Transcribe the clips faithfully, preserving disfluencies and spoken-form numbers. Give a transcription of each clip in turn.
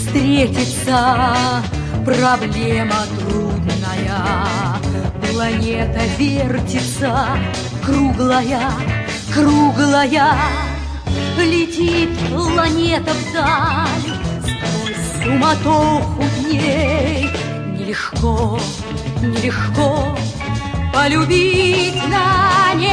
встретиться проблема трудная. Планета вертится, круглая, круглая. Летит планета вдаль, сквозь суматоху дней. Нелегко, нелегко полюбить на ней.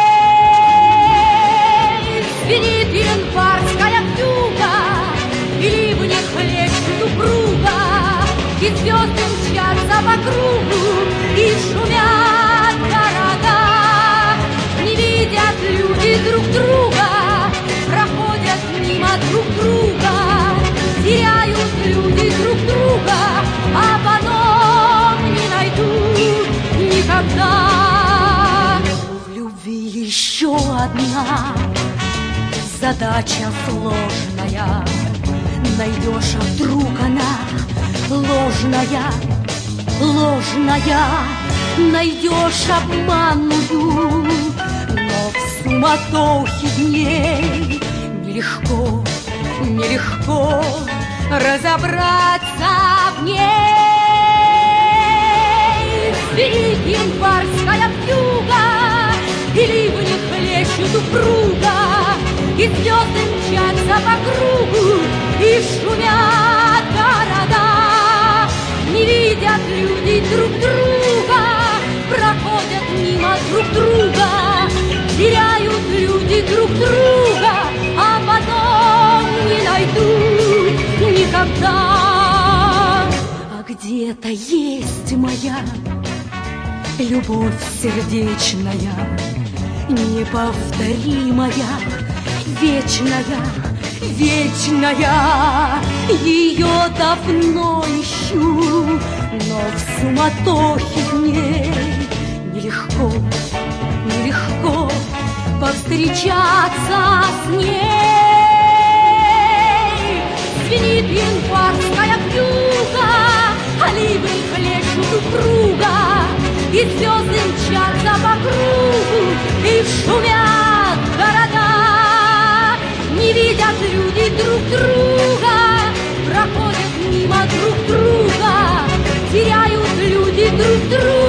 Звенит январская вьюга, и ливни хлещут упруга, и звезды мчатся по кругу, и шумят города. Не видят люди друг друга, проходят мимо друг друга, теряют люди друг друга, а потом не найдут никогда. В любви еще одна задача сложная. Найдешь, а вдруг она ложная, ложная. Найдешь обманную, но в суматохе дней нелегко, нелегко разобраться в ней. Звенит январская вьюга, и ливни хлещут упруга, и звезды мчатся по кругу, и шумят города. Не видят люди друг друга, проходят мимо друг друга, теряют люди друг друга, а потом не найдут никогда. А где-то есть моя любовь сердечная, неповторимая, вечная, вечная. Ее давно ищу, но в суматохе дней нелегко, нелегко повстречаться с ней. Звенит январская вьюга, а ливни хлещут упруга, и звезды мчатся по кругу, и шумят города. Не видят люди друг друга, проходят мимо друг друга, теряют люди друг друга.